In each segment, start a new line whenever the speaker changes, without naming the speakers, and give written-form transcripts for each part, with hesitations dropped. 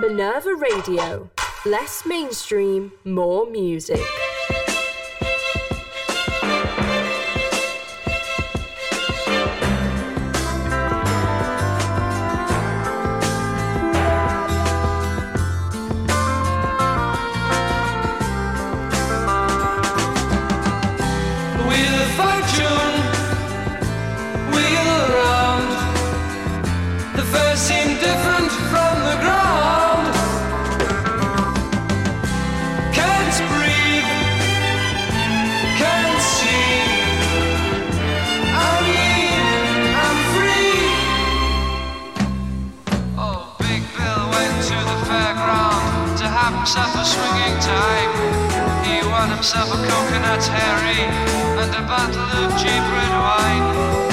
Minerva Radio. Less mainstream, more music.
Himself a swinging time. He won himself a coconut Harry and a bottle of cheap red wine.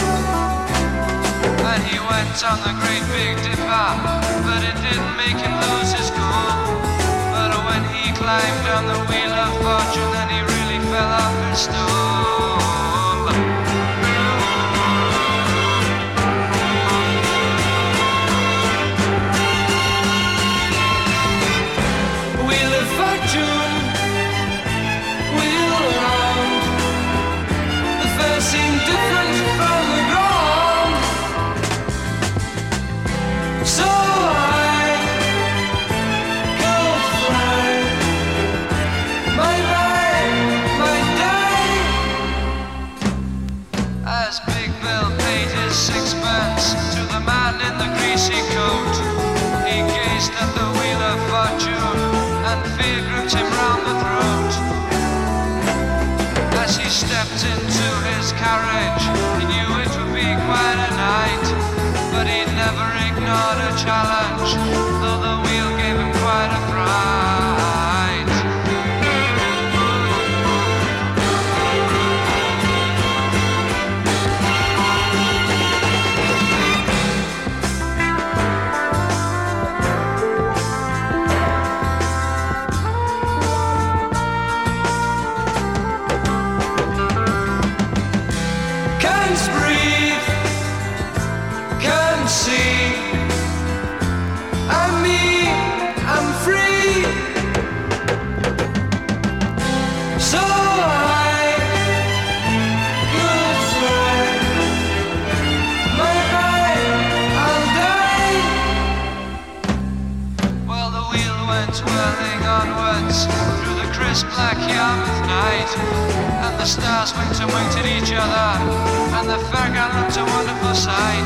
And he went on the great big dipper, but it didn't make him lose his cool. But when he climbed on the wheel of fortune, then he really fell off his stool. Sixpence to the man in the greasy coat. He gazed at the wheel of fortune, and fear gripped him round the throat. As he stepped into his carriage, he knew it would be quite a night, but he never ignored a challenge, though the wheel gave him quite a fright. Black Yarmouth night, and the stars winked and winked at each other, and the fairground looked a wonderful sight.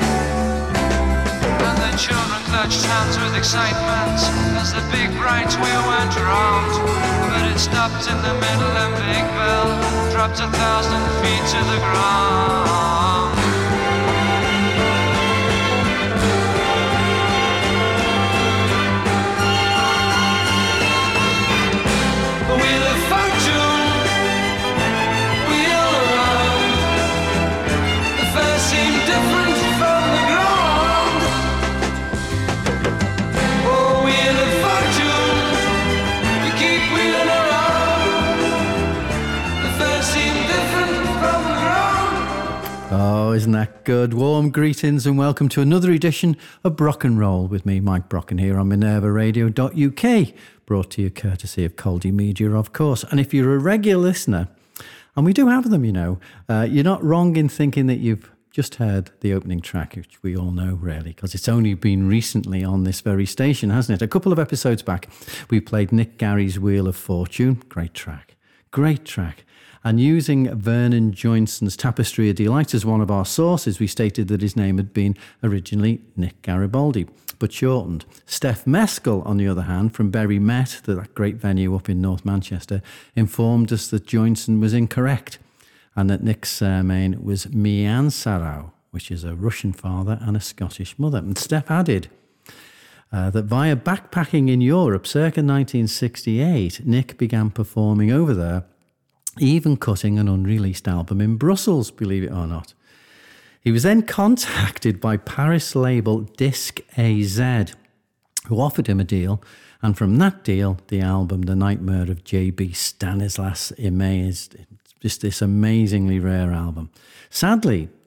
And the children clutched hands with excitement as the big bright wheel went round. But it stopped in the middle and Big Bill dropped 1,000 feet to the ground.
Oh, isn't that good? Warm greetings and welcome to another edition of Brock and Roll with me, Mike Brocken, here on minervaradio.uk, brought to you courtesy of Caldy Media, of course. And if you're a regular listener, and we do have them, you know, you're not wrong in thinking that you've just heard the opening track, which we all know, really, because it's only been recently on this very station, hasn't it? A couple of episodes back, we played Nick Garry's Wheel of Fortune. Great track. Great track. And using Vernon Joinson's Tapestry of Delight as one of our sources, we stated that his name had been originally Nick Garibaldi, but shortened. Steph Mescal, on the other hand, from Bury Met, that great venue up in North Manchester, informed us that Joinson was incorrect and that Nick's surname was Miansarau, which is a Russian father and a Scottish mother. And Steph added that via backpacking in Europe circa 1968, Nick began performing over there, even cutting an unreleased album in Brussels, believe it or not. He was then contacted by Paris label Disc AZ, who offered him a deal, and from that deal, the album The Nightmare of J.B. Stanislas emerged. It's just this amazingly rare album. Sadly,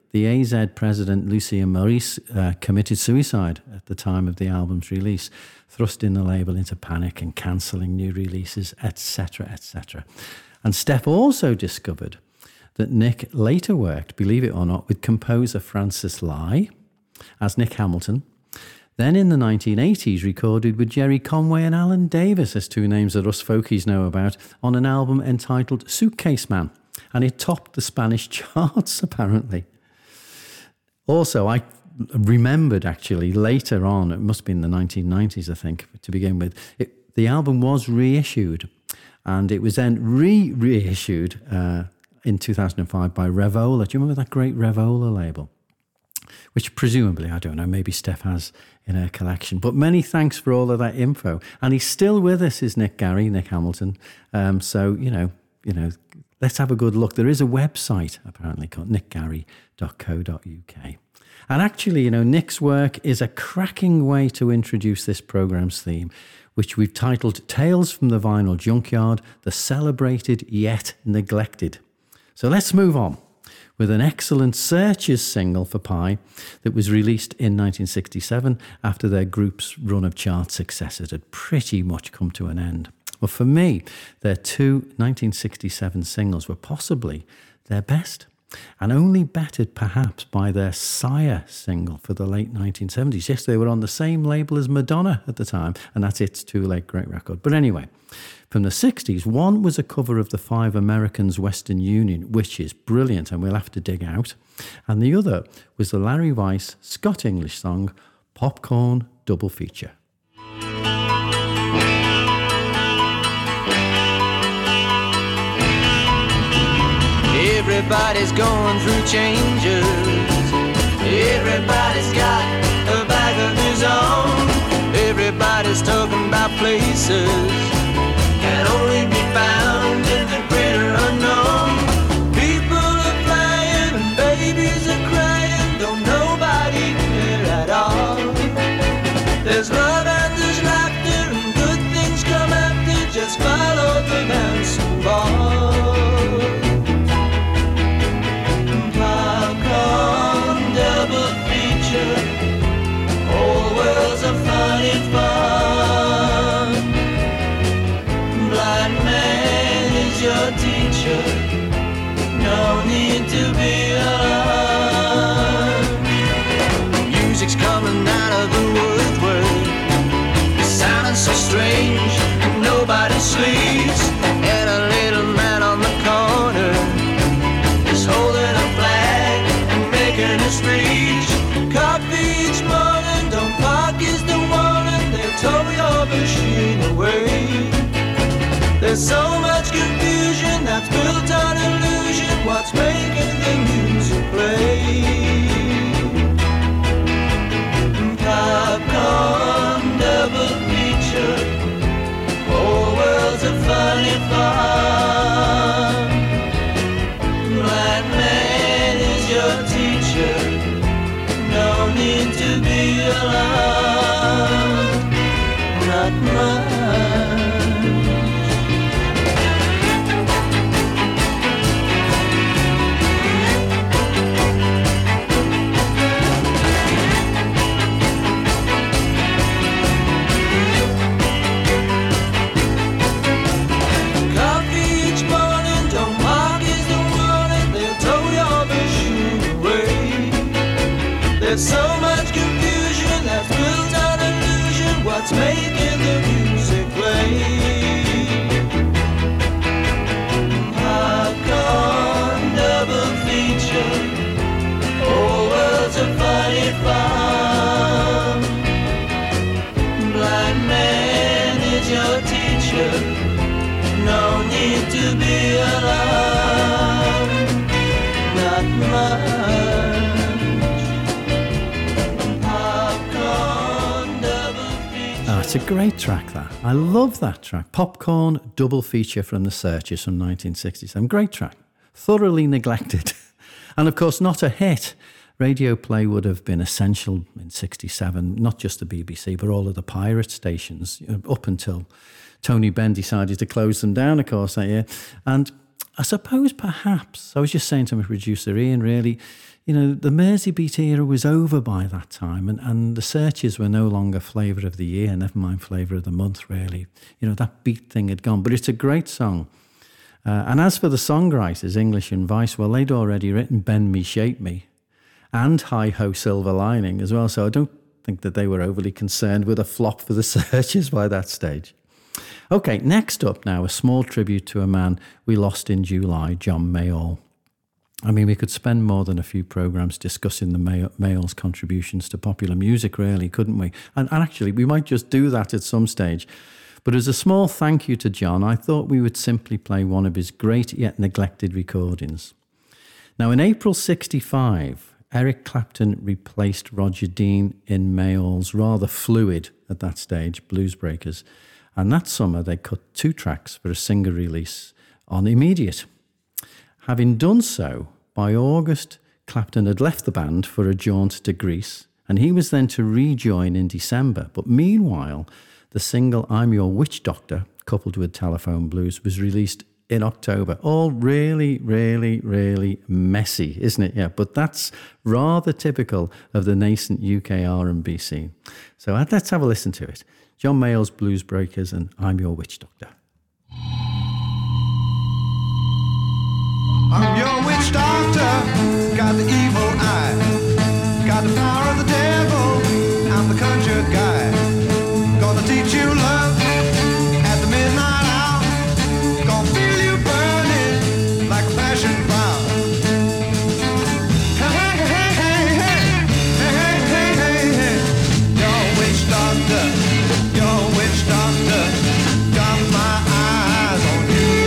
the AZ president, Lucien Maurice, committed suicide at the time of the album's release, thrusting the label into panic and cancelling new releases, etc., etc. And Steph also discovered that Nick later worked, believe it or not, with composer Francis Lai as Nick Hamilton. Then in the 1980s recorded with Jerry Conway and Alan Davis, as two names that us folkies know about, on an album entitled Suitcase Man. And it topped the Spanish charts, apparently. Also, I remembered actually later on, it must be in the 1990s, I think, to begin with, the album was reissued. And it was then reissued in 2005 by Revola. Do you remember that great Revola label? Which presumably, I don't know, maybe Steph has in her collection. But many thanks for all of that info. And he's still with us, is Nick Hamilton. So, you know, let's have a good look. There is a website, apparently, called nickgarry.co.uk. And actually, you know, Nick's work is a cracking way to introduce this programme's theme, which we've titled Tales from the Vinyl Junkyard, the Celebrated Yet Neglected. So let's move on with an excellent Searchers single for Pie that was released in 1967 after their group's run of chart successes had pretty much come to an end. Well, for me, their two 1967 singles were possibly their best, and only bettered perhaps by their Sire single for the late 1970s. Yes, they were on the same label as Madonna at the time, and that's It's Too Late, great record. But anyway, from the 60s, one was a cover of the Five Americans Western Union, which is brilliant and we'll have to dig out. And the other was the Larry Weiss Scott English song, Popcorn Double Feature.
Everybody's going through changes. Everybody's got a bag of his own. Everybody's talking about places can only be found in the greater unknown. People are flying and babies are crying. Don't nobody care at all. There's love and there's laughter and good things come after. Just follow the dancing ball. Double feature, whole world's a funny fun. Blind man is your teacher, no need to be alarmed. Music's coming out of the woodwork, sounding so strange, and nobody sleeps. And a little man on the corner is holding a flag and making a speech. Coffee each morning, don't park is the warning. They'll tow your machine away. There's so much confusion that's built on illusion. What's making the music play? Popcorn double feature, whole world's a funny fun. Blind man is your teacher, no need to be alarmed, not much. Coffee each morning, don't mark is the warning. They'll tow your machine away. There's so much confusion that's built on illusion. What's making the music play? Popcorn double feature, whole world's a funny fun. Blind man is your teacher, no need to be alarmed, not much.
It's a great track, that. I love that track. Popcorn double feature from the Searchers from 1967. Great track. Thoroughly neglected. And of course, not a hit. Radio play would have been essential in 67, not just the BBC, but all of the pirate stations, up until Tony Benn decided to close them down, of course, that year. And I suppose perhaps, I was just saying to my producer Ian, really, you know, the Merseybeat era was over by that time, and the Searchers were no longer flavour of the year, never mind flavour of the month, really. You know, that beat thing had gone, but it's a great song. And as for the songwriters, English and Vice, well, they'd already written Bend Me, Shape Me and Hi Ho Silver Lining as well, so I don't think that they were overly concerned with a flop for the Searchers by that stage. Okay, next up now, a small tribute to a man we lost in July, John Mayall. I mean, we could spend more than a few programmes discussing the Mayall's contributions to popular music, really, couldn't we? And actually, we might just do that at some stage. But as a small thank you to John, I thought we would simply play one of his great yet neglected recordings. Now, in April '65, Eric Clapton replaced Roger Dean in Mayall's rather fluid, at that stage, Blues Breakers. And that summer, they cut 2 tracks for a single release on Immediate. Having done so, by August, Clapton had left the band for a jaunt to Greece, and he was then to rejoin in December. But meanwhile, the single I'm Your Witch Doctor, coupled with Telephone Blues, was released in October. All really, really, really messy, isn't it? Yeah, but that's rather typical of the nascent UK R&B scene. So let's have a listen to it. John Mayall's Blues Breakers and I'm Your Witch Doctor.
I'm your witch doctor, got the evil eye, got the power of the devil, I'm the conjure guy. Gonna teach you love at the midnight hour, gonna feel you burning like a passion flower. Hey, hey, hey, hey, hey, hey, hey, hey, your witch doctor, got my eyes on you.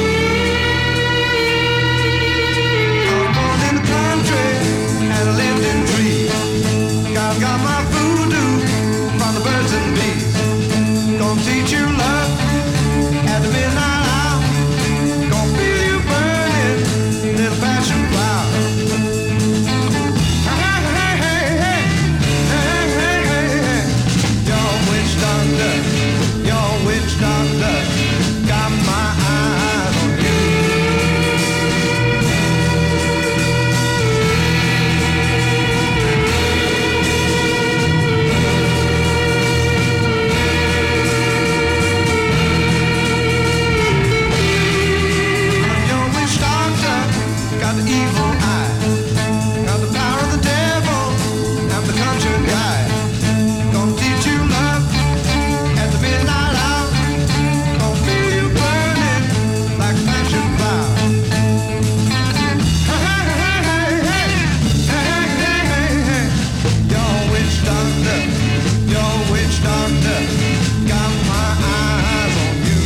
Got my voodoo from the birds and bees. Gonna teach you love at the midnight hour. Gonna feel you burning, little passion flower. Hey, hey, hey, hey, hey, hey, hey, hey. Your witch doctor, got my eyes on you. Got the evil eye, got the power of the devil, I'm the conjure guy. Gonna teach you love at the midnight hour. Gonna feel you burning like a passion flower. Hey, hey, hey, hey, hey, hey, hey, hey. Your witch doctor, got my eyes on you.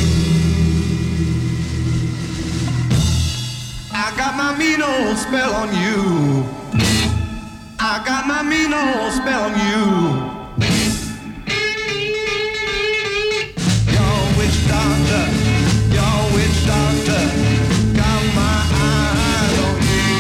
I got my mean old spell on you. I got my mean old spell on you. Your witch doctor, got my eyes on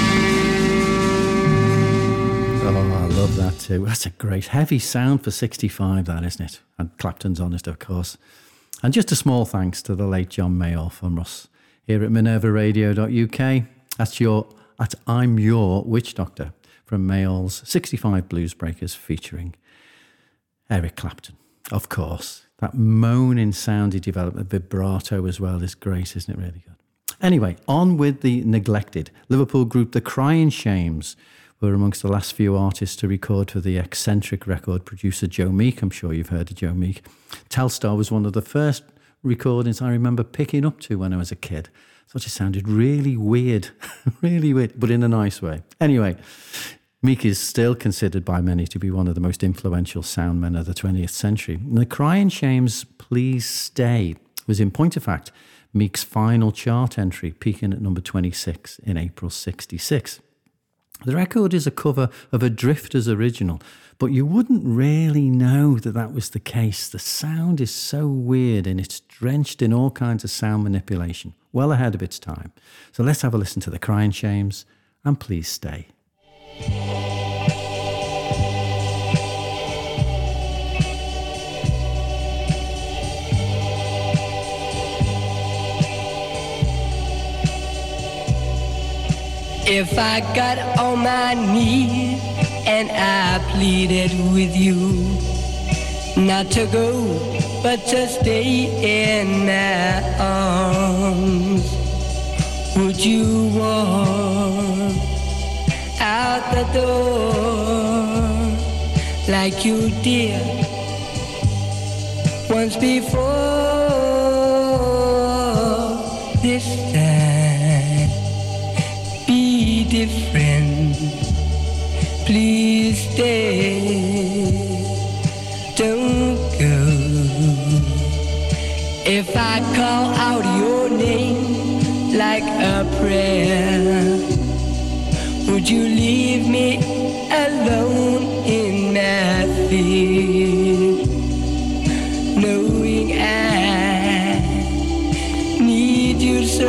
you.
Oh, I love that too. That's a great heavy sound for 65, that, isn't it? And Clapton's honest, of course. And just a small thanks to the late John Mayall from us here at minervaradio.uk. That's I'm Your Witch Doctor from Mayall's 65 Blues Breakers featuring Eric Clapton. Of course, that moaning sound he developed, the vibrato as well, is great, isn't it? Really good. Anyway, on with the neglected. Liverpool group The Crying Shames were amongst the last few artists to record for the eccentric record producer Joe Meek. I'm sure you've heard of Joe Meek. Telstar was one of the first recordings I remember picking up to when I was a kid. I thought it sounded really weird, really weird, but in a nice way. Anyway, Meek is still considered by many to be one of the most influential sound men of the 20th century. And The Crying Shames' Please Stay was, in point of fact, Meek's final chart entry, peaking at number 26 in April '66. The record is a cover of a Drifters original, but you wouldn't really know that that was the case. The sound is so weird and it's drenched in all kinds of sound manipulation, well ahead of its time. So let's have a listen to The Crying Shames and Please Stay.
If I got on my knees and I pleaded with you not to go, but to stay in my arms, would you walk out the door like you did once before? This time, be different. Please stay. Don't go. If I call out your name like a prayer, would you leave me alone in my fear, knowing I need you so?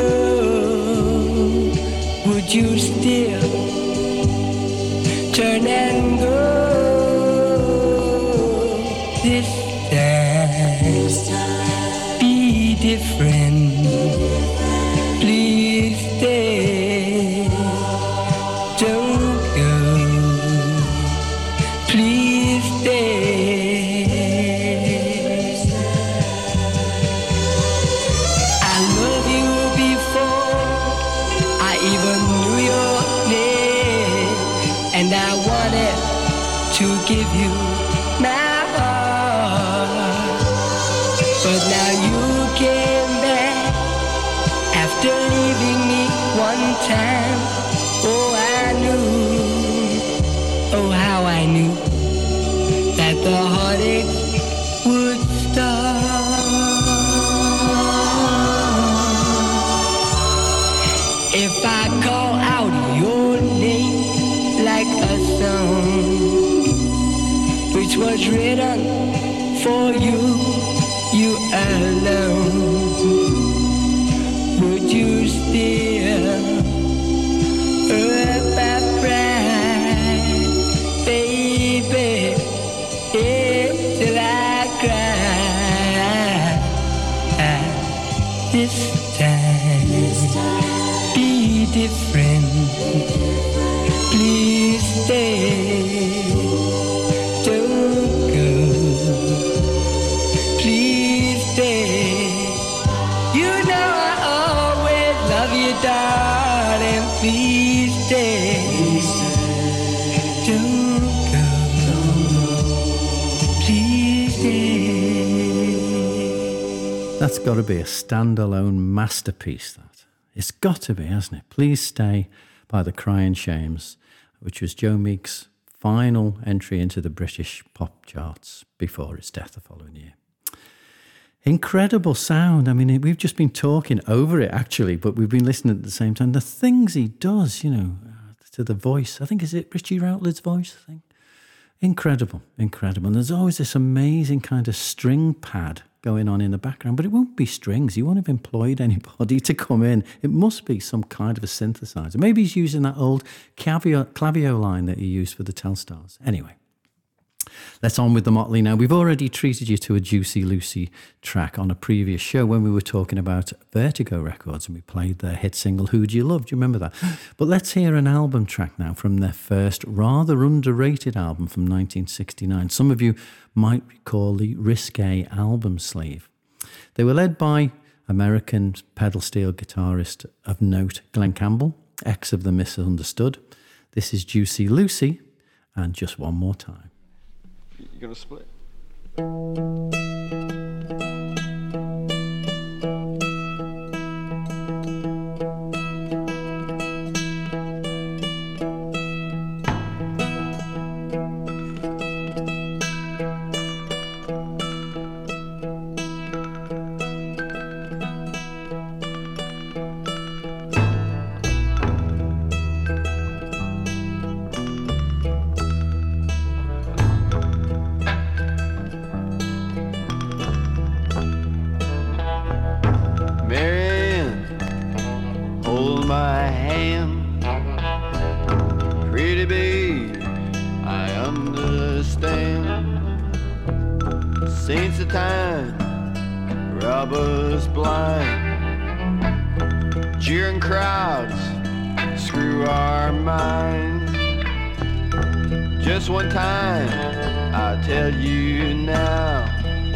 Would you still turn and go? This time, be different. Please stay. Don't go. Please stay. I love you before I even knew your name, and I wanted to give you my heart, but now you came back after leaving me one time. Oh, I knew, oh how I knew that the heartache would start. If I call out your name like a song which was written for you, you alone, would you still hurt my pride, baby, till I cry? This time, be different. Please stay. Don't go. Please stay. You know I always love you, darling. Please stay. Don't go. Please stay.
That's got to be a standalone masterpiece, that. It's got to be, hasn't it? Please Stay by the Crying Shames, which was Joe Meek's final entry into the British pop charts before his death the following year. Incredible sound. I mean, we've just been talking over it, actually, but we've been listening at the same time. The things he does, you know, to the voice. I think, is it Richie Routledge's voice, I think? Incredible, incredible. And there's always this amazing kind of string pad going on in the background, but it won't be strings. You won't have employed anybody to come in. It must be some kind of a synthesizer. Maybe he's using that old Clavio line that he used for the Telstars. Anyway, let's on with the Motley now. We've already treated you to a Juicy Lucy track on a previous show when we were talking about Vertigo Records and we played their hit single, Who Do You Love? Do you remember that? But let's hear an album track now from their first rather underrated album from 1969. Some of you might recall the Risque album sleeve. They were led by American pedal steel guitarist of note Glenn Campbell, ex of the Misunderstood. This is Juicy Lucy and Just One More Time.
You're going to split?
Saints of time, robbers blind, jeering crowds,
through our minds. Just one time, I'll tell you now.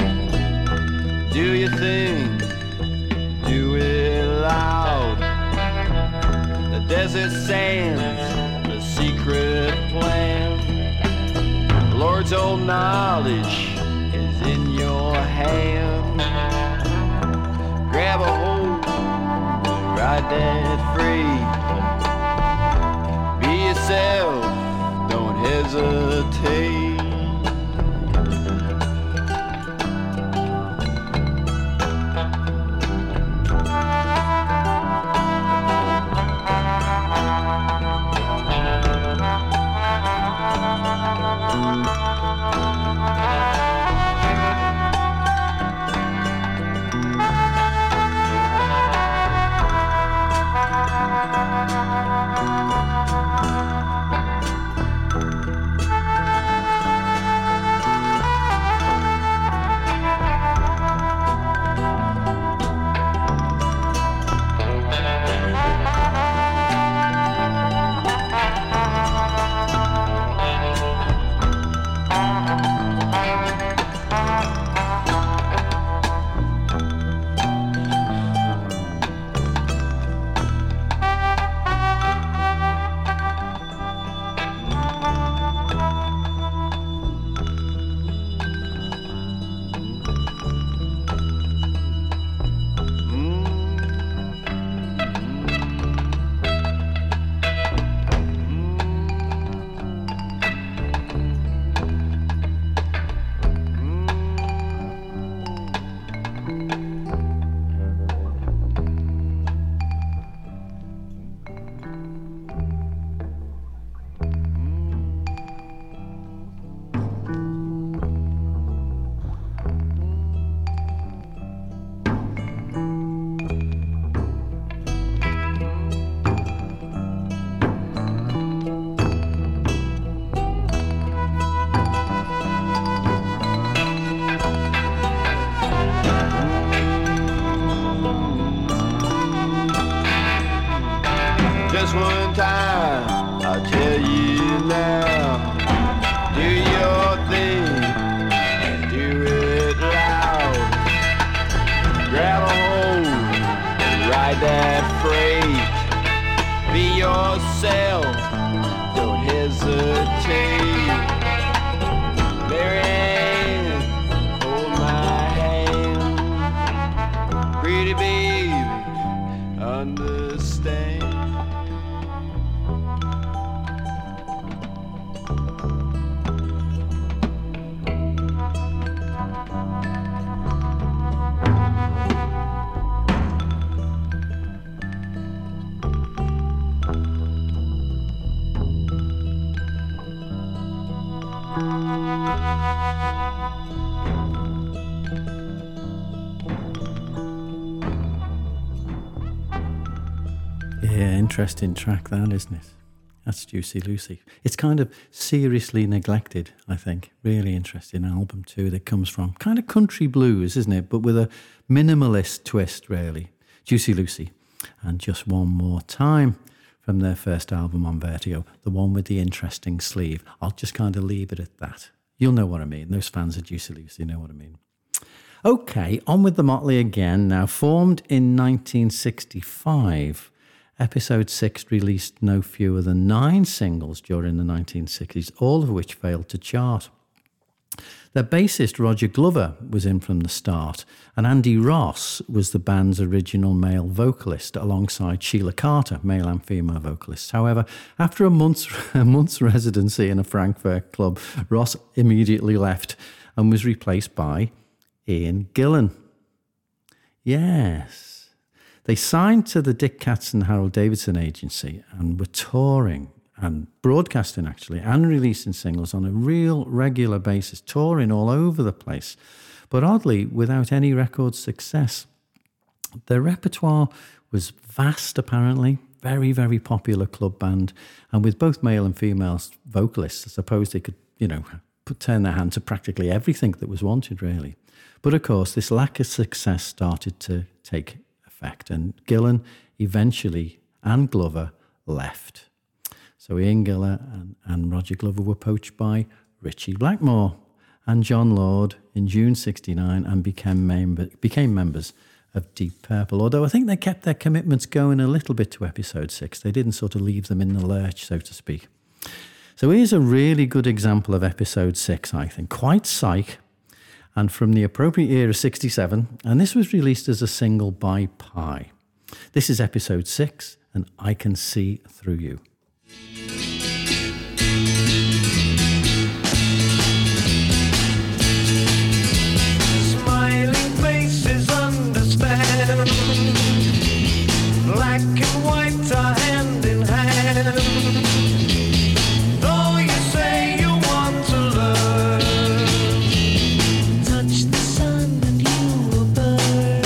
Do your thing, do it loud. The desert sands, the secret plan. Lord's old knowledge is in your hand. Grab a hold, ride that free. Be yourself, don't hesitate. Just one time, I'll tell you now. Do your thing and do it loud. Grab a hold and ride that freight. Be yourself, don't hesitate. Marianne, hold my hand. Pretty baby, understand.
Yeah, interesting track that, isn't it? That's Juicy Lucy. It's kind of seriously neglected, I think. Really interesting album too that comes from kind of country blues, isn't it? But with a minimalist twist, really. Juicy Lucy. And Just One More Time from their first album on Vertigo, the one with the interesting sleeve. I'll just kind of leave it at that. You'll know what I mean. Those fans of Juicy Lucy know what I mean. Okay, on with the Motley again. Now, formed in 1965, Episode 6 released no fewer than 9 singles during the 1960s, all of which failed to chart. Their bassist, Roger Glover, was in from the start, and Andy Ross was the band's original male vocalist, alongside Sheila Carter, male and female vocalists. However, after a month's residency in a Frankfurt club, Ross immediately left and was replaced by Ian Gillan. Yes. They signed to the Dick Katz and Harold Davidson agency and were touring and broadcasting, actually, and releasing singles on a real regular basis, touring all over the place, but oddly, without any record success. Their repertoire was vast, apparently, very, very popular club band, and with both male and female vocalists, I suppose they could, turn their hand to practically everything that was wanted, really. But of course, this lack of success started to take effect, and Gillan eventually, and Glover, left. So Ian Gillan and Roger Glover were poached by Ritchie Blackmore and John Lord in June '69 and became members of Deep Purple, although I think they kept their commitments going a little bit to episode 6. They didn't sort of leave them in the lurch, so to speak. So here's a really good example of episode 6, I think. Quite psych, and from the appropriate year of '67, and this was released as a single by Pye. This is episode 6, and I Can See Through You.
Smiling faces understand. Black and white are hand in hand. Though you say you want to learn, touch the sun and you will burn.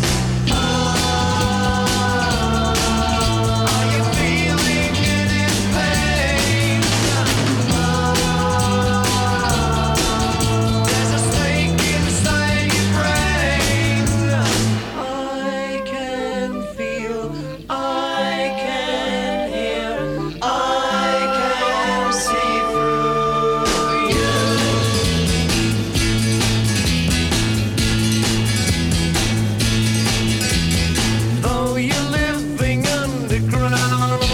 Are you feeling any pain? There's a snake inside your brain. I can feel, I can hear, I can see through you. Though you're living underground,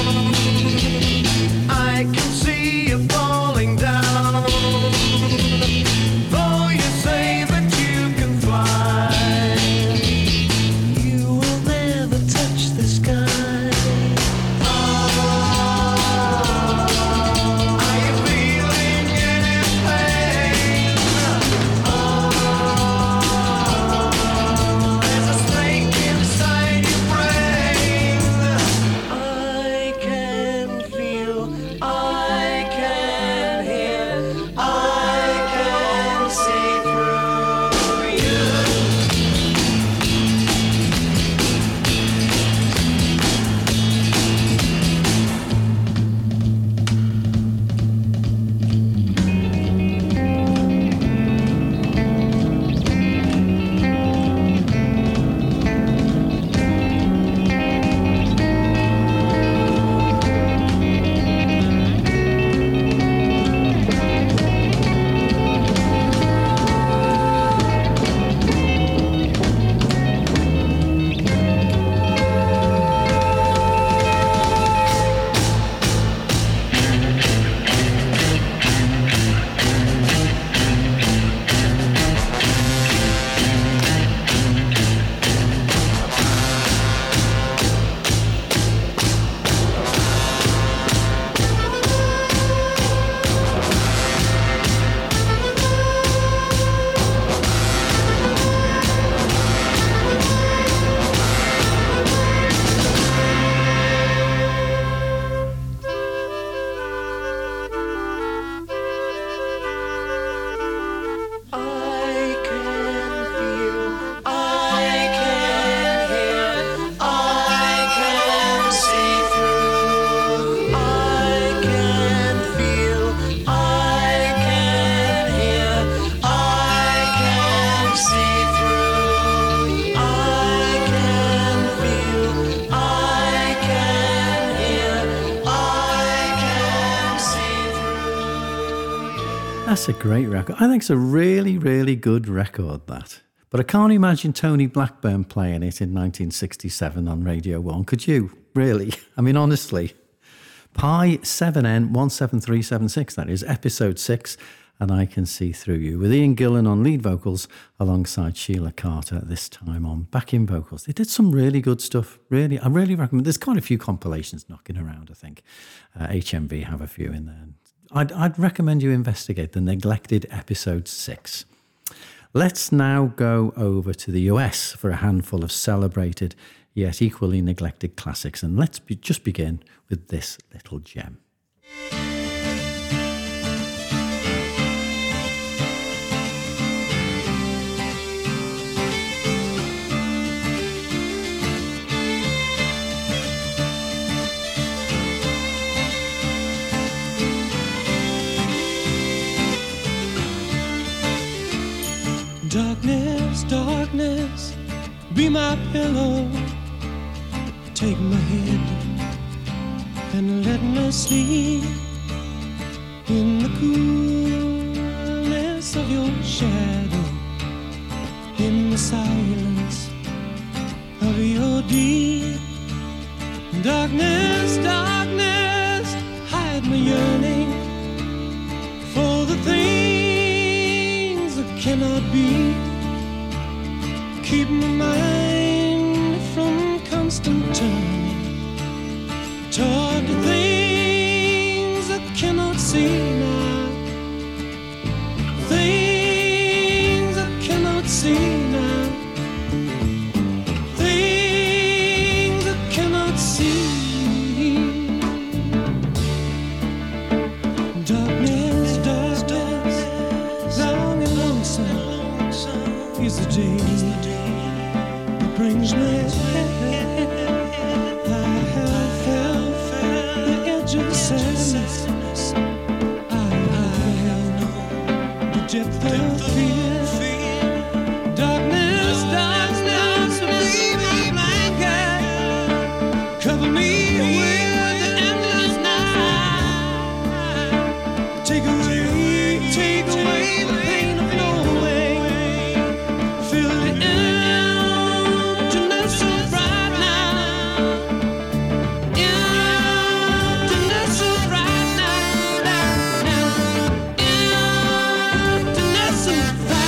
I can see you falling down. Though you say that you can fly, you will never touch the sky. Are you feeling any pain? There's a snake inside your brain. I can feel, I can hear, I can see through you. I can feel, I can hear, I can see through. I can feel, I can hear, I can see through. I can feel, I can hear, I can see through.
That's a great record. I think it's a really, really good record, that. But I can't imagine Tony Blackburn playing it in 1967 on Radio 1. Could you? Really? I mean, honestly. Pi 7N17376, that is episode 6, and I Can See Through You, with Ian Gillan on lead vocals alongside Sheila Carter, this time on backing vocals. They did some really good stuff. Really, I really recommend. There's quite a few compilations knocking around, I think. HMV have a few in there. I'd recommend you investigate the neglected episode 6. Let's now go over to the US for a handful of celebrated yet equally neglected classics, and let's just begin with this little gem.
Darkness, darkness, be my pillow. Take my hand
and let me sleep in the coolness of your shadow, in the silence of your deep darkness. Darkness, hide my yearning for the things that cannot be. Keep my mind from constant turning toward the things I cannot see now. Things I cannot see now. Things I cannot see. Darkness, darkness, long and lonesome is the day that brings me. I have felt the edge of sadness. I know the depth of fear. Darkness, darkness, be my blanket. Cover me with the endless night. Take away the pain of knowing. Fill the emptiness of right now. Emptiness of right now. Emptiness of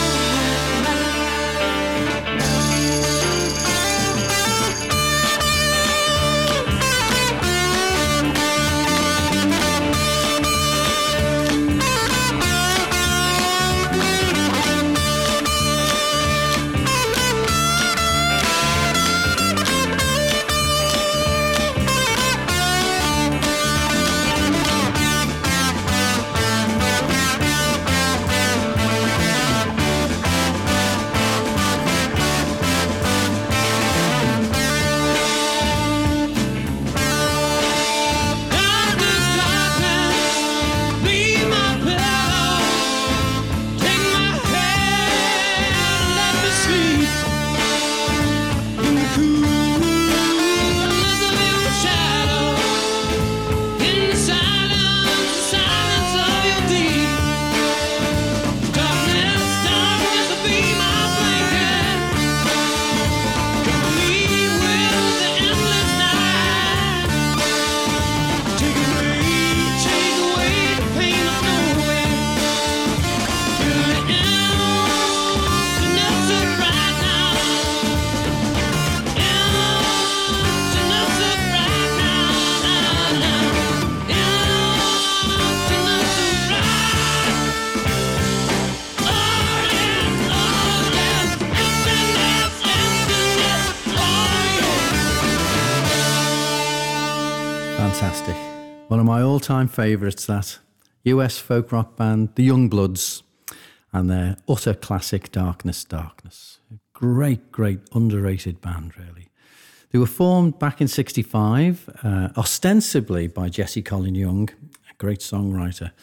Fantastic. One of my all-time favourites, that US folk rock band, the Youngbloods, and their utter classic Darkness, Darkness. A great, great underrated band, really. They were formed back in '65, ostensibly by Jesse Colin Young, a great songwriter.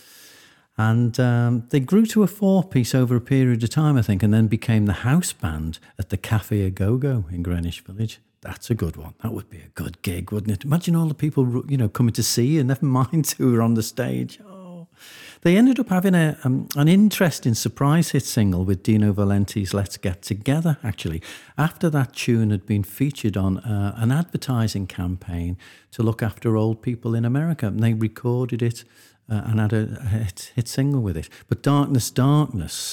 And they grew to a four-piece over a period of time, I think, and then became the house band at the Cafe A Go-Go in Greenwich Village. That's a good one. That would be a good gig, wouldn't it? Imagine all the people, coming to see you, never mind who were on the stage. Oh. They ended up having an interesting surprise hit single with Dino Valenti's Let's Get Together, actually, after that tune had been featured on an advertising campaign to look after old people in America. And they recorded it and had a hit single with it. But Darkness, Darkness,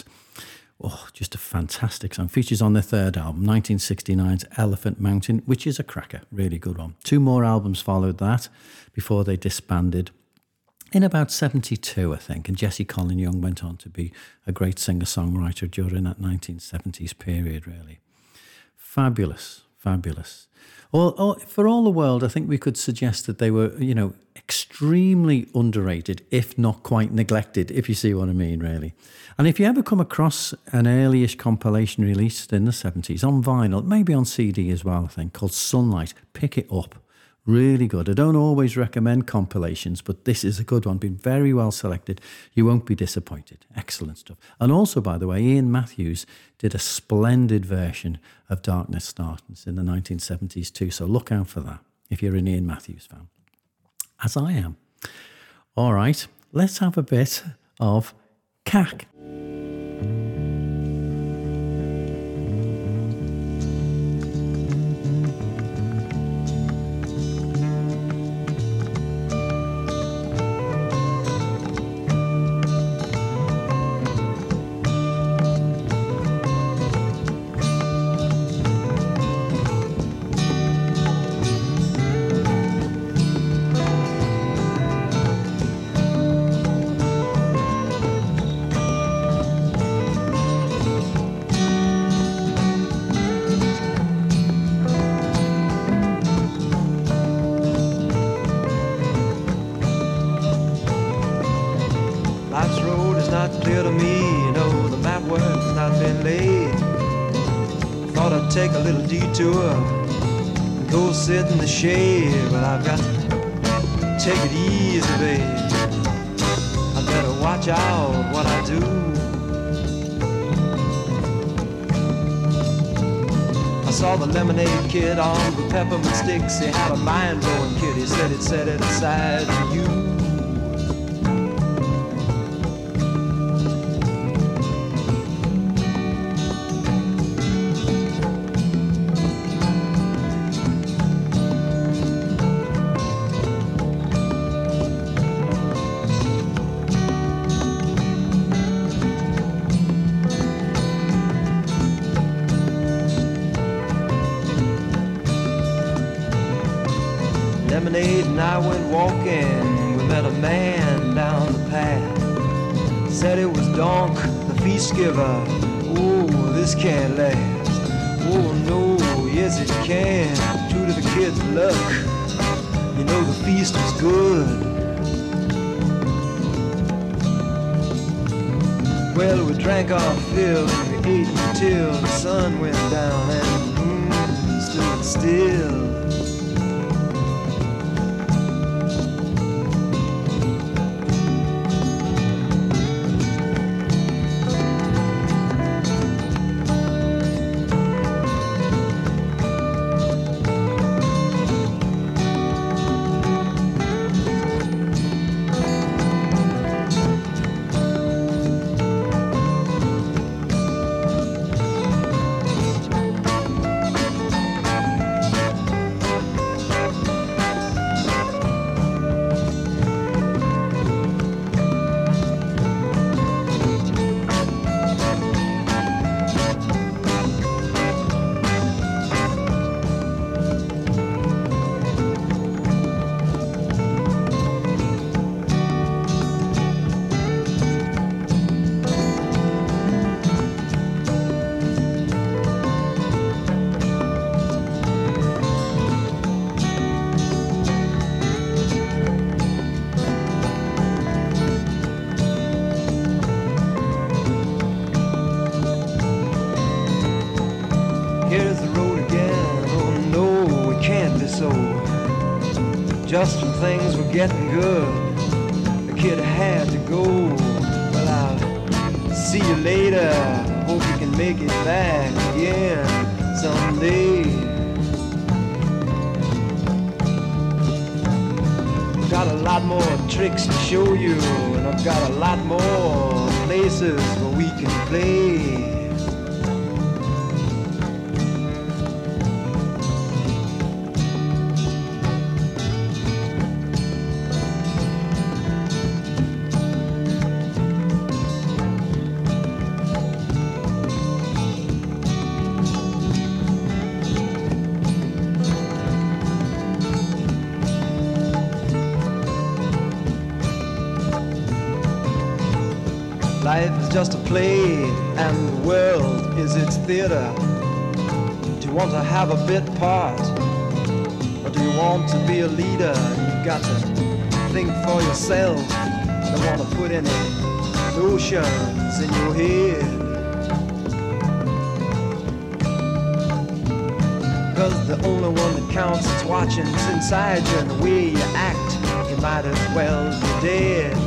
oh, just a fantastic song. Features on their third album, 1969's Elephant Mountain, which is a cracker, really good one. 2 more albums followed that before they disbanded in about 72, I think. And Jesse Colin Young went on to be a great singer-songwriter during that 1970s period, really. Fabulous, fabulous. For all the world, I think we could suggest that they were, extremely underrated, if not quite neglected, if you see what I mean, really. And if you ever come across an early-ish compilation released in the 70s on vinyl, maybe on CD as well, I think, called Sunlight, pick it up. Really good. I don't always recommend compilations, but this is a good one. Been very well selected. You won't be disappointed. Excellent stuff. And also, by the way, Ian Matthews did a splendid version of Darkness, Darkness in the 1970s too, so look out for that if you're an Ian Matthews fan. as I am. All right, let's have a bit of CAC.
Life's road is not clear to me, you know, the map work's not been laid. I thought I'd take a little detour and go sit in the shade, but I've got to take it easy, babe. I better watch out what I do. I saw the lemonade kid on the peppermint sticks. He had a mind-blowing kid. He said he'd set it aside for you. Lemonade and I went walking. We met a man down the path. Said it was Donk, the feast giver. Oh, this can't last. Oh no, yes it can. True to the kid's luck. You know the feast was good. Well, we drank our fill and we ate until the sun went down and the moon stood still. Here's the road again, oh no, it can't be so. Just when things were getting good, the kid had to go. Well, I'll see you later, hope you can make it back again someday. Got a lot more tricks to show you, and I've got a lot more places where we can play. Life is just a play, and the world is its theater. Do you want to have a bit part, or do you want to be a leader? You've got to think for yourself. Don't want to put any notions in your head. Cause the only one that counts is watching's inside you, and the way you act, you might as well be dead.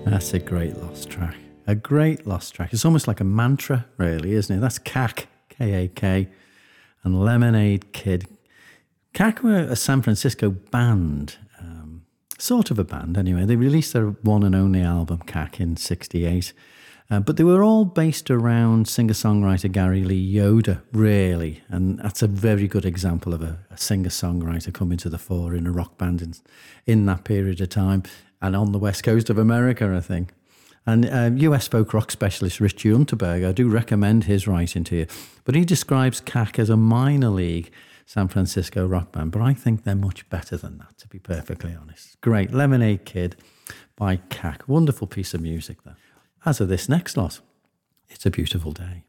That's a great lost track. A great lost track. It's almost like a mantra, really, isn't it? That's CAK, K-A-K, and Lemonade Kid. CAK were a San Francisco band, sort of a band anyway. They released their one and only album, CAK, in '68. But they were all based around singer-songwriter Gary Lee Yoder, really. And that's a very good example of a singer-songwriter coming to the fore in a rock band in that period of time. And on the west coast of America, I think. And US folk rock specialist Richie Unterberg, I do recommend his writing to you. But he describes CAK as a minor league San Francisco rock band. But I think they're much better than that, to be perfectly honest. Great. Lemonade Kid by CAK. Wonderful piece of music there. As of this next lot, It's a Beautiful Day.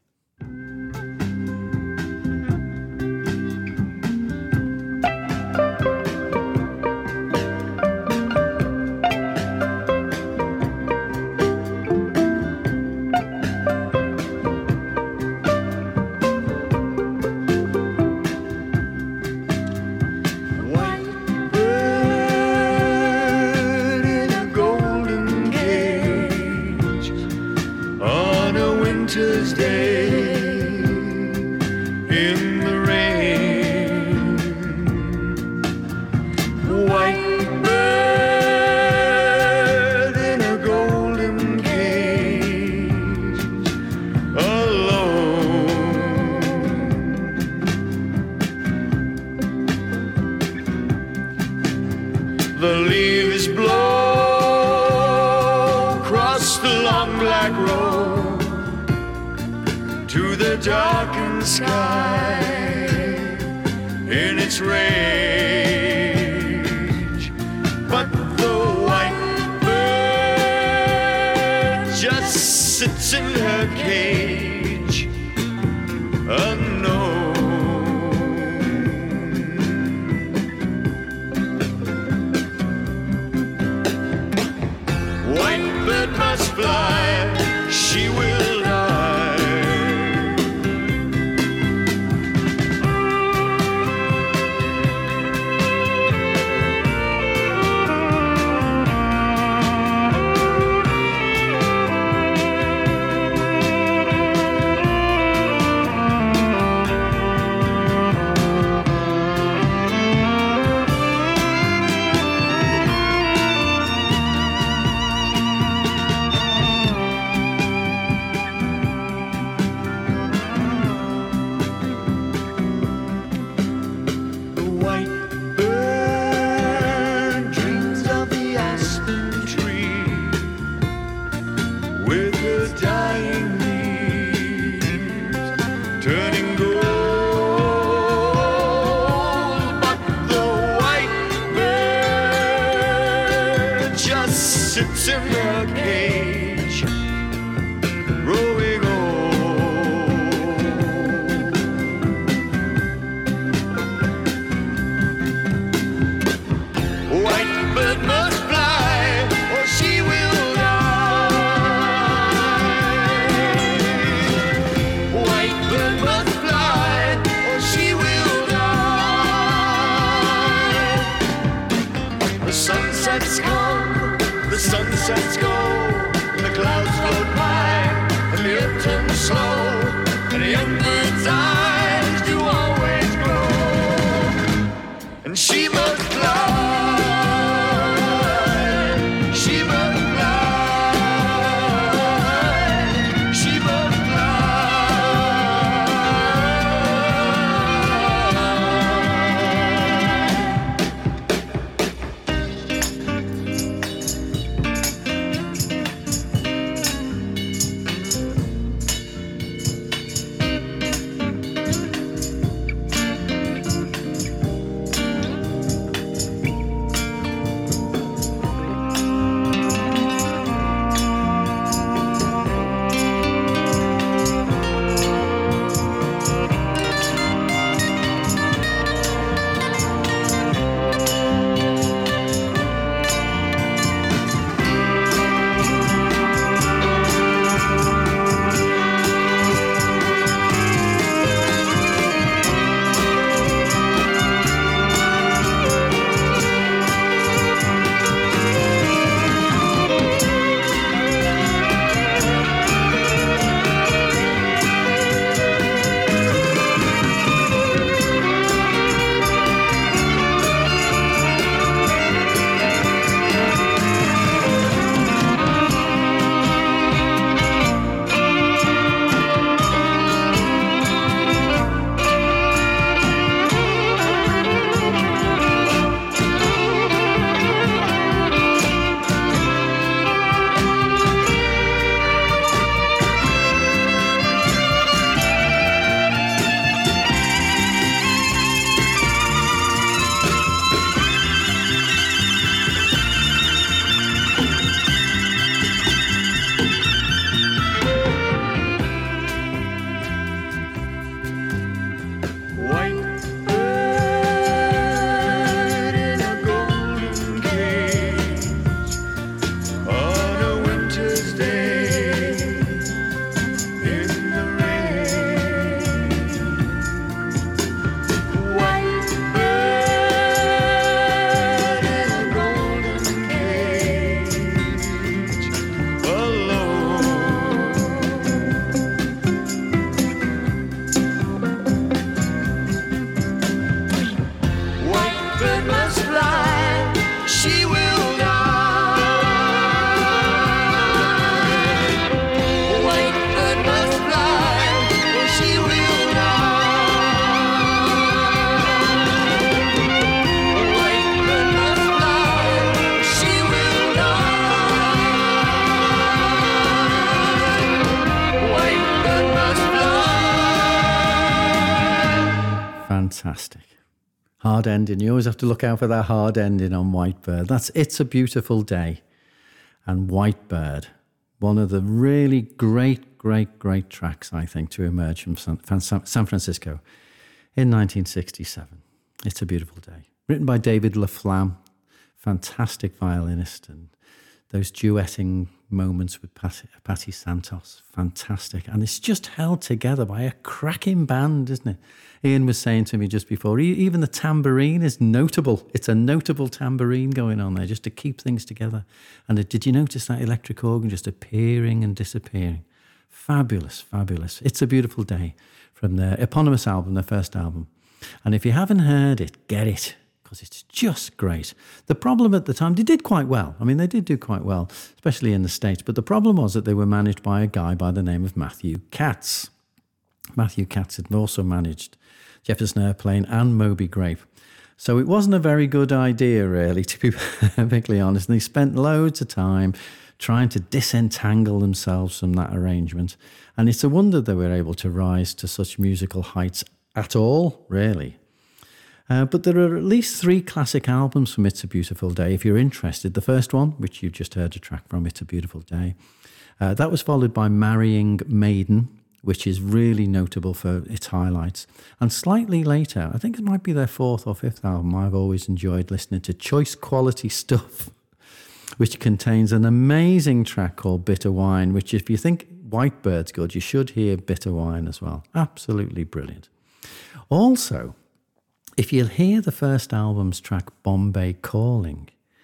Fantastic. Hard ending. You always have to look out for that hard ending on Whitebird. That's It's a Beautiful Day. And Whitebird, one of the really great tracks, I think, to emerge from San Francisco in 1967. It's a Beautiful Day. Written by David LaFlamme, fantastic violinist, and those duetting moments with Patti Santos, fantastic. And it's just held together by a cracking band, isn't it? Ian was saying to me just before, even the tambourine is notable. It's a notable tambourine going on there just to keep things together. And did you notice that electric organ just appearing and disappearing? Fabulous, fabulous. It's a Beautiful Day from their eponymous album, their first album. And if you haven't heard it, get it, because it's just great. The problem at the time, they did quite well. I mean, they did do quite well, especially in the States. But the problem was that they were managed by a guy by the name of Matthew Katz. Matthew Katz had also managed Jefferson Airplane and Moby Grape. So it wasn't a very good idea, really, to be perfectly honest. And they spent loads of time trying to disentangle themselves from that arrangement. And it's a wonder they were able to rise to such musical heights at all, really. But there are at least 3 classic albums from It's a Beautiful Day, if you're interested. The first one, which you just heard a track from, It's a Beautiful Day, that was followed by Marrying Maiden, which is really notable for its highlights. And slightly later, I think it might be their 4th or 5th album, I've always enjoyed listening to Choice Quality Stuff, which contains an amazing track called Bitter Wine, which if you think Whitebird's good, you should hear Bitter Wine as well. Absolutely brilliant. Also, if you'll hear the first album's track, Bombay Calling,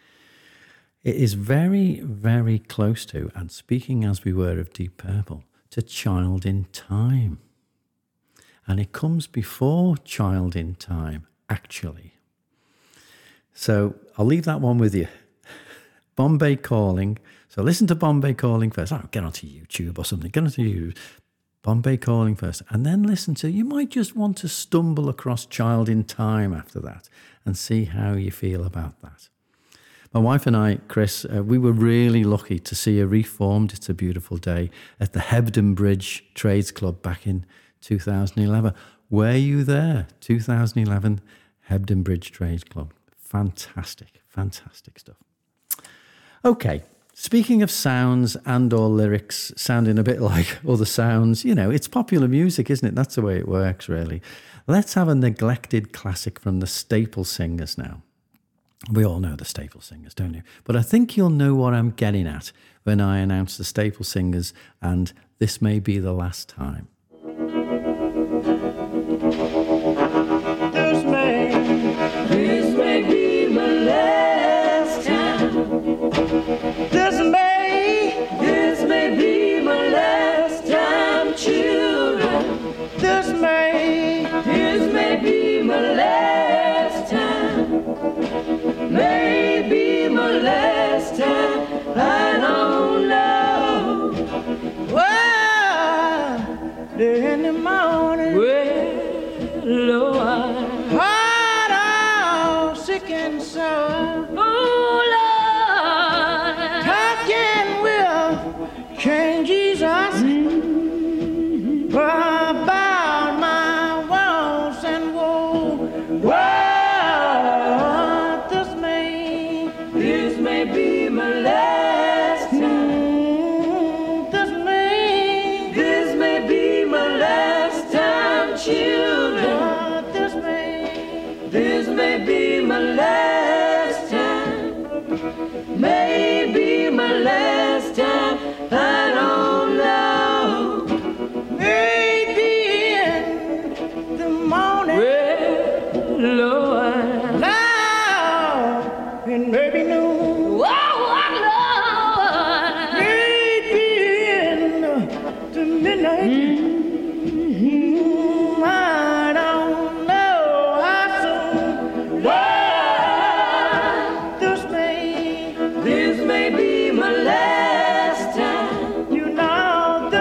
it is very, very close to, and speaking as we were of Deep Purple, to Child in Time. And it comes before Child in Time, actually. So I'll leave that one with you. Bombay Calling. So listen to Bombay Calling first. Oh, get onto YouTube or something. Get onto YouTube. Bombay Calling first, and then listen to, you might just want to stumble across Child in Time after that and see how you feel about that. My wife and I, Chris, we were really lucky to see a reformed It's a Beautiful Day at the Hebden Bridge Trades Club back in 2011. Were you there? 2011 Hebden Bridge Trades Club. Fantastic, fantastic stuff. Okay. Speaking of sounds and or lyrics sounding a bit like other sounds, you know, it's popular music, isn't it? That's the way it works, really. Let's have a neglected classic from the Staple Singers now. We all know the Staple Singers, don't you? But I think you'll know what I'm getting at when I announce the Staple Singers and This May Be the Last Time.
This may be my last time. This may be my last time, children. This may be my last time. Maybe my last time. I don't know. Well, in the morning. Well, Lord, heart all sick and sore. Oh, Lord, talking will change Jesus. About my woes and woe. Well, this may be my last time. This may be my last time, children. This may be my last time. Maybe my last time. I don't know. Maybe in the morning. Well, Lord, loud and maybe noon. Whoa, Lord, maybe in the midnight. I don't know how soon. Well, this may be my last time. You know.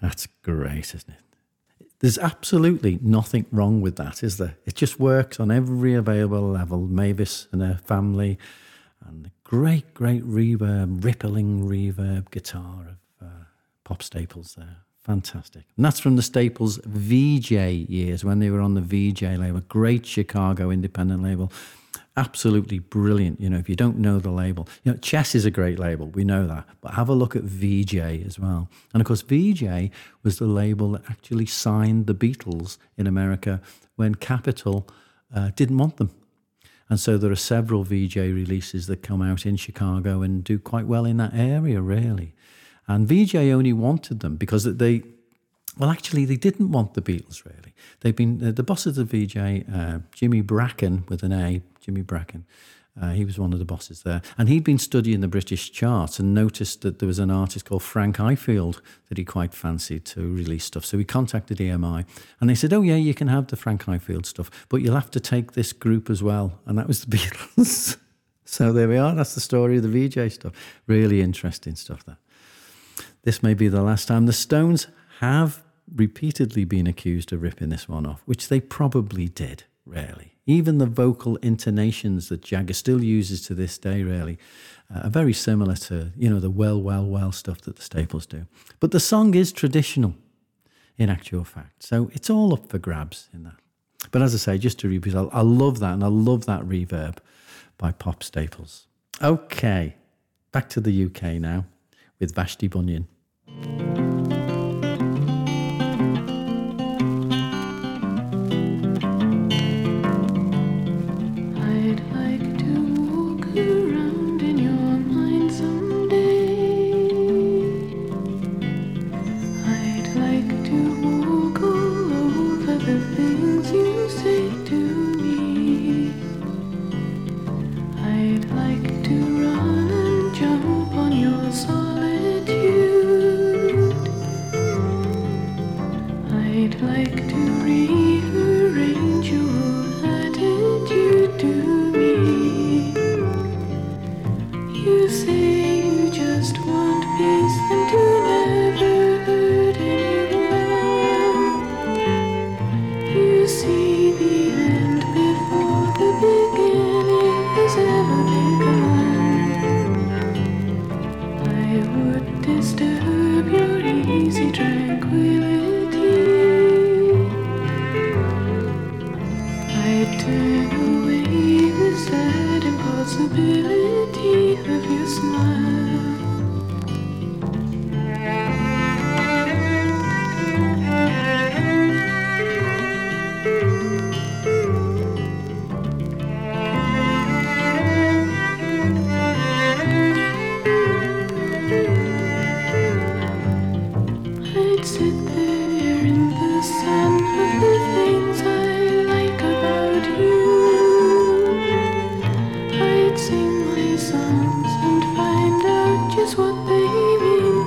That's great, isn't it? There's absolutely nothing wrong with that, is there? It just works on every available level. Mavis and her family, and the great reverb, rippling reverb guitar of Pop Staples there. Fantastic. And that's from the Staples VJ years, when they were on the VJ label. Great Chicago independent label. Absolutely brilliant. You know, if you don't know the label, you know, Chess is a great label. We know that. But have a look at VJ as well. And of course, VJ was the label that actually signed the Beatles in America when Capitol didn't want them. And so there are several VJ releases that come out in Chicago and do quite well in that area, really. And VJ only wanted them because they didn't want the Beatles, really. They've been, the bosses of VJ, Jimmy Bracken, with an A, Jimmy Bracken, he was one of the bosses there. And he'd been studying the British charts and noticed that there was an artist called Frank Ifield that he quite fancied to release stuff. So he contacted EMI and they said, oh yeah, you can have the Frank Ifield stuff, but you'll have to take this group as well. And that was the Beatles. So there we are. That's the story of the VJ stuff. Really interesting stuff there. This may be the last time. The Stones have repeatedly been accused of ripping this one off, which they probably did, really. Even the vocal intonations that Jagger still uses to this day, really, are very similar to, you know, the well stuff that the Staples do. But the song is traditional, in actual fact. So it's all up for grabs in that. But as I say, just to repeat, I love that, and I love that reverb by Pop Staples. Okay, back to the UK now with Vashti Bunyan.
I'd like to walk around in your mind someday. I'd like to walk all over the things you say to me. I'd like to run and jump on your solitude. I'd like to rearrange your attitude to me. You say you just want peace and to never hurt anyone. You see the end before the beginning has ever begun. I would disturb your easy tranquility. I'd turn away the sad impossibility of your smile. I'd sit there in the sun of the things I like about you. I'd sing my songs and find out just what they mean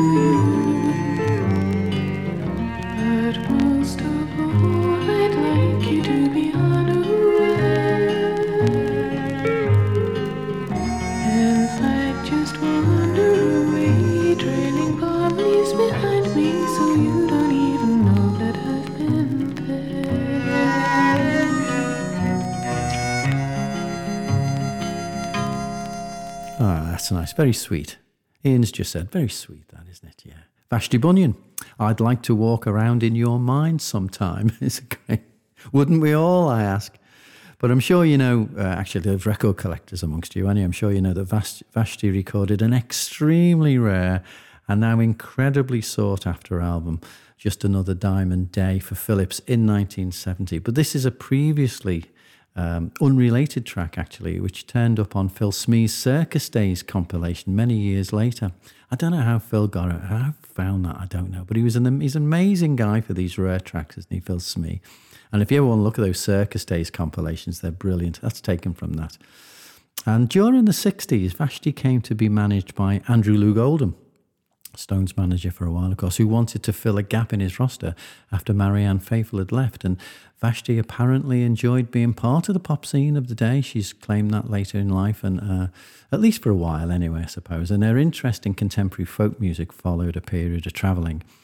to you. But most of all, I'd like you to be unaware. And I'd just wander away, trailing palm leaves behind me, so you don't even know that I've been there.
Ah, that's nice. Very sweet. Ian's just said, very sweet that, isn't it? Yeah. Vashti Bunyan, I'd like to walk around in your mind sometime. It's great. Wouldn't we all, I ask? But I'm sure you know, actually there's record collectors amongst you, and I'm sure you know that Vashti recorded an extremely rare and now incredibly sought after album, Just Another Diamond Day, for Philips in 1970. But this is a previously unrelated track, actually, which turned up on Phil Smee's Circus Days compilation many years later. I don't know how Phil got it. How found that, I don't know. But he's an amazing guy for these rare tracks, isn't he, Phil Smee? And if you ever want to look at those Circus Days compilations, they're brilliant. That's taken from that. And during the 60s, Vashti came to be managed by Andrew Loog Oldham, Stones manager for a while, of course, who wanted to fill a gap in his roster after Marianne Faithfull had left. And Vashti apparently enjoyed being part of the pop scene of the day. She's claimed that later in life, and at least for a while anyway, I suppose. And her interest in contemporary folk music followed a period of travelling.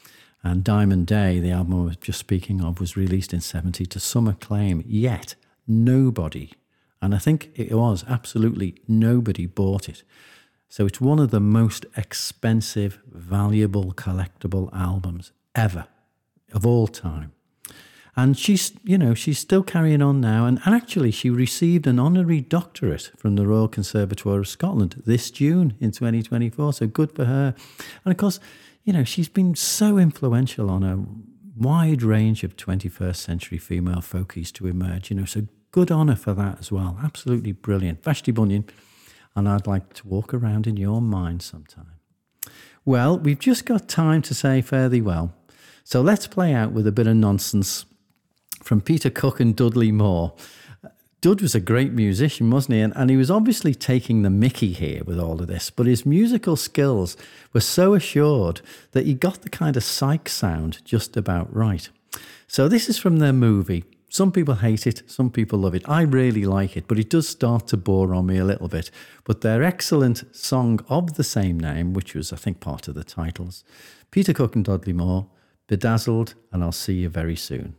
And Diamond Day, the album I was just speaking of, was released in 70 to some acclaim, yet nobody, and I think it was absolutely nobody, bought it. So it's one of the most expensive, valuable, collectible albums ever, of all time. And she's still carrying on now. And actually, she received an honorary doctorate from the Royal Conservatoire of Scotland this June in 2024. So good for her. And of course, she's been so influential on a wide range of 21st century female folkies to emerge, so good honour for that as well. Absolutely brilliant. Vashti Bunyan, and I'd like to walk around in your mind sometime. Well, we've just got time to say fare thee well. So let's play out with a bit of nonsense from Peter Cook and Dudley Moore. Dud was a great musician, wasn't he? And he was obviously taking the mickey here with all of this, but his musical skills were so assured that he got the kind of psych sound just about right. So this is from their movie. Some people hate it, some people love it. I really like it, but it does start to bore on me a little bit. But their excellent song of the same name, which was, I think, part of the titles, Peter Cook and Dudley Moore, Bedazzled, and I'll see you very soon.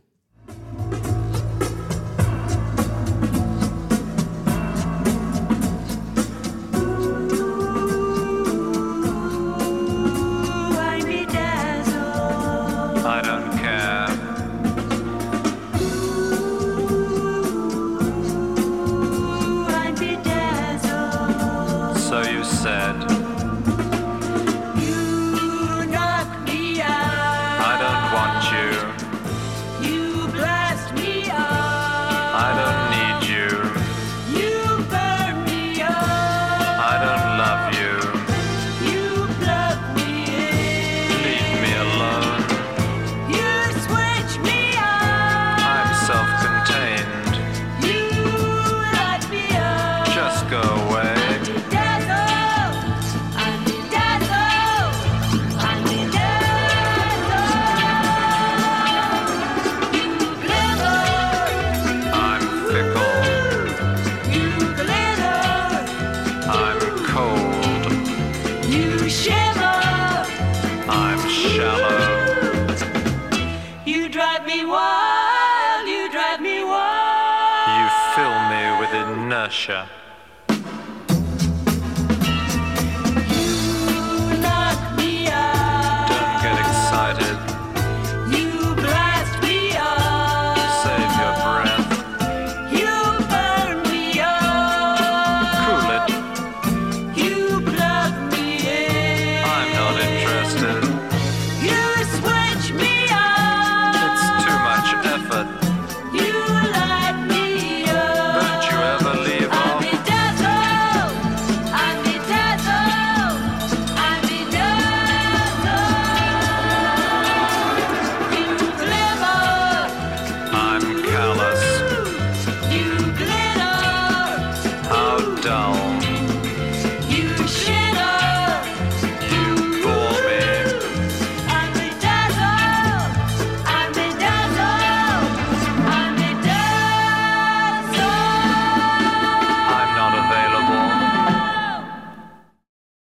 Inertia.